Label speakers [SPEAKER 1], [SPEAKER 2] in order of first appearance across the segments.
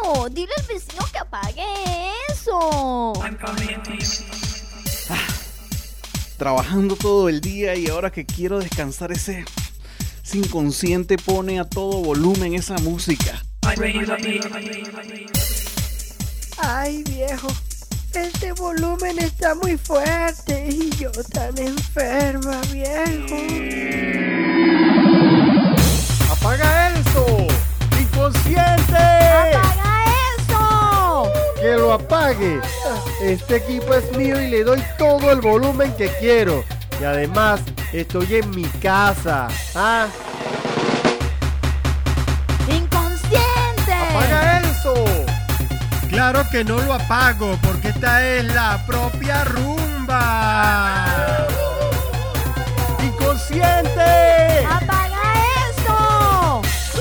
[SPEAKER 1] Leo, dile al vecino que apague eso.
[SPEAKER 2] Trabajando todo el día y ahora que quiero descansar ese inconsciente pone a todo volumen esa música.
[SPEAKER 3] Ay, viejo, este volumen está muy fuerte y yo tan enferma, viejo.
[SPEAKER 4] ¡Apaga eso! ¡Inconsciente!
[SPEAKER 1] ¡Apaga eso!
[SPEAKER 4] ¡Que lo apague! Este equipo es mío y le doy todo el volumen que quiero. Y además, estoy en mi casa. ¿Ah?
[SPEAKER 1] ¡Inconsciente!
[SPEAKER 4] ¡Apaga eso!
[SPEAKER 5] Claro que no lo apago, porque esta es la propia rumba.
[SPEAKER 4] ¡Inconsciente!
[SPEAKER 1] ¡Apaga eso!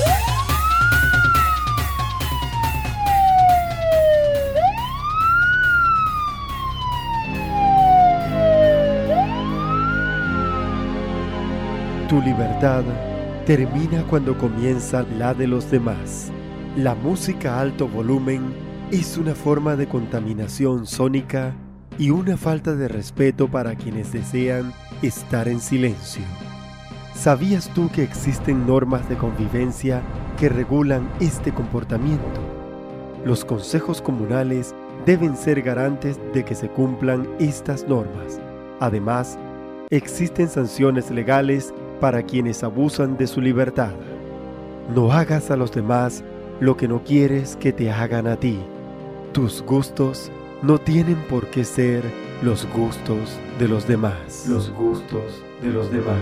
[SPEAKER 6] Tu libertad termina cuando comienza la de los demás. La música a alto volumen es una forma de contaminación sónica y una falta de respeto para quienes desean estar en silencio. ¿Sabías tú que existen normas de convivencia que regulan este comportamiento? Los consejos comunales deben ser garantes de que se cumplan estas normas. Además, existen sanciones legales para quienes abusan de su libertad. No hagas a los demás lo que no quieres que te hagan a ti. Tus gustos no tienen por qué ser los gustos de los demás. Los gustos de los demás.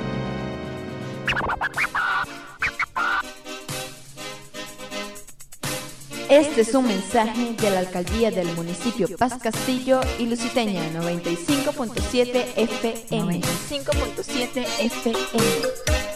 [SPEAKER 7] Este es un mensaje de la Alcaldía del Municipio Paz Castillo y Lusiteña 95.7 FM. 95.7 FM.